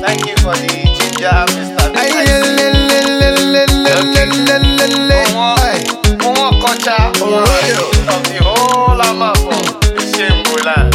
Thank you for the ginger, Mr. Kocha of the whole Amafo, Shembulan.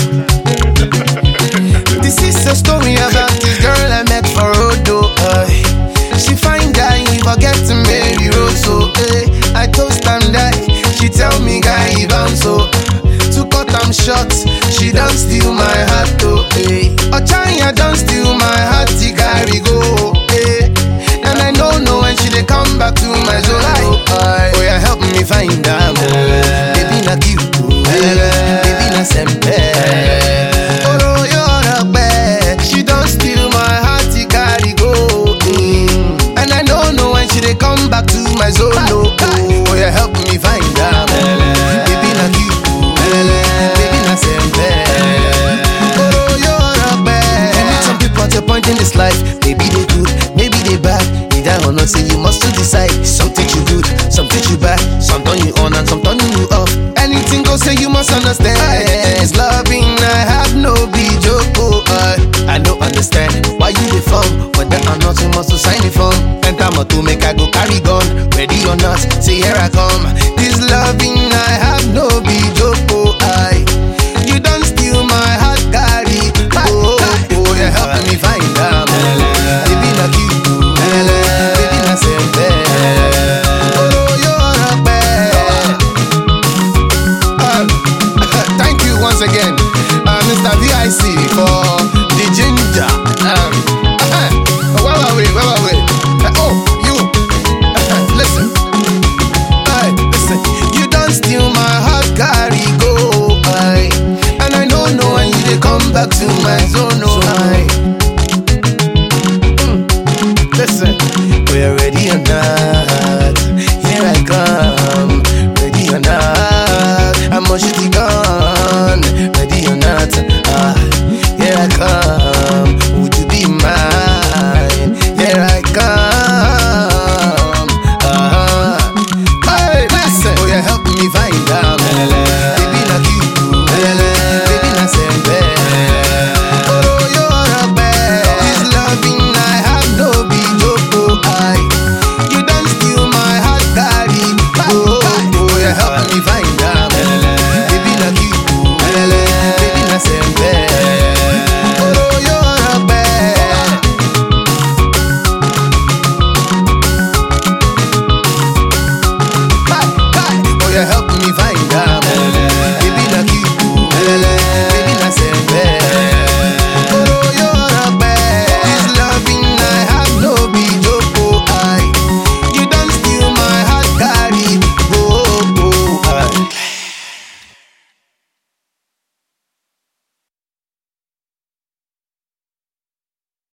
This is a story about this girl I met for Odo. She find guy, he forget to marry Rosso. I toast and die, she tell me guy he bounce so. To cut am short, she don't steal my heart oh. Ochanya don't steal my heart, he carry go. And I don't know when she dey come back to my zone. Oh yeah, help me find her. Baby na cute, baby na sempe. Oh you're a bad, she don't steal my heart, he carry go. And I don't know when she dey come back to my zone. Oh yeah, help me find her. Baby na cute, baby na sempe. Oh you're a bad. You meet some people at your point in this life. Maybe they good, maybe they bad. Either or not, say you must to decide. Some teach you good, some teach you bad. Some turn you on and some turn you off. Anything go say you must understand. It's loving, I have no be joke. I don't understand why you dey form. Whether or not you must to sign the form. Enter motor make I go carry gun. Ready or not, say here I come.